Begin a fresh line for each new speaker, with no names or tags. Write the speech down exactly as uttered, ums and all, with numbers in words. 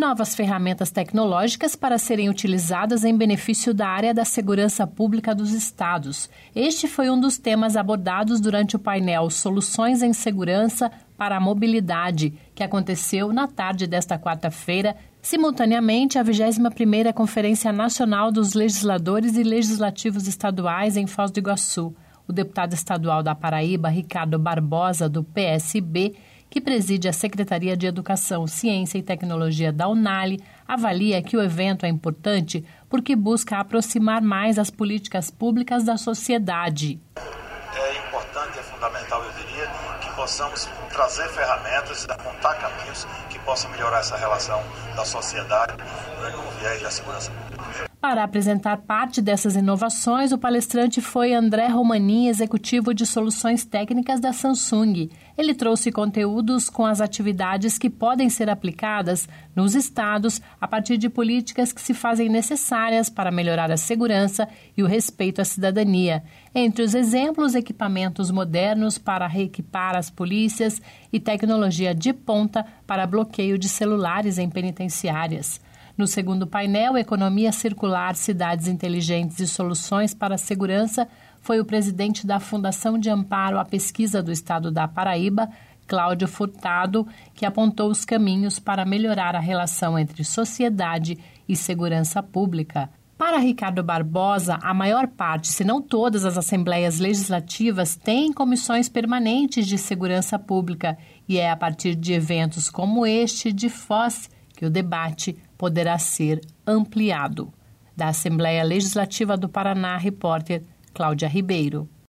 novas ferramentas tecnológicas para serem utilizadas em benefício da área da segurança pública dos estados. Este foi um dos temas abordados durante o painel Soluções em Segurança para a Mobilidade, que aconteceu na tarde desta quarta-feira, simultaneamente à vigésima primeira Conferência Nacional dos Legisladores e Legislativos Estaduais em Foz do Iguaçu. O deputado estadual da Paraíba, Ricardo Barbosa, do P S B, que preside a Secretaria de Educação, Ciência e Tecnologia da UNALI, avalia que o evento é importante porque busca aproximar mais as políticas públicas da sociedade.
É importante, é fundamental, eu diria, que possamos trazer ferramentas e apontar caminhos que possam melhorar essa relação da sociedade com o viés da segurança pública.
Para apresentar parte dessas inovações, o palestrante foi André Romanin, executivo de soluções técnicas da Samsung. Ele trouxe conteúdos com as atividades que podem ser aplicadas nos estados a partir de políticas que se fazem necessárias para melhorar a segurança e o respeito à cidadania. Entre os exemplos, equipamentos modernos para reequipar as polícias e tecnologia de ponta para bloqueio de celulares em penitenciárias. No segundo painel, Economia Circular, Cidades Inteligentes e Soluções para a Segurança, foi o presidente da Fundação de Amparo à Pesquisa do Estado da Paraíba, Cláudio Furtado, que apontou os caminhos para melhorar a relação entre sociedade e segurança pública. Para Ricardo Barbosa, a maior parte, se não todas as assembleias legislativas têm comissões permanentes de segurança pública e é a partir de eventos como este de Foz que o debate poderá ser ampliado. Da Assembleia Legislativa do Paraná, repórter Cláudia Ribeiro.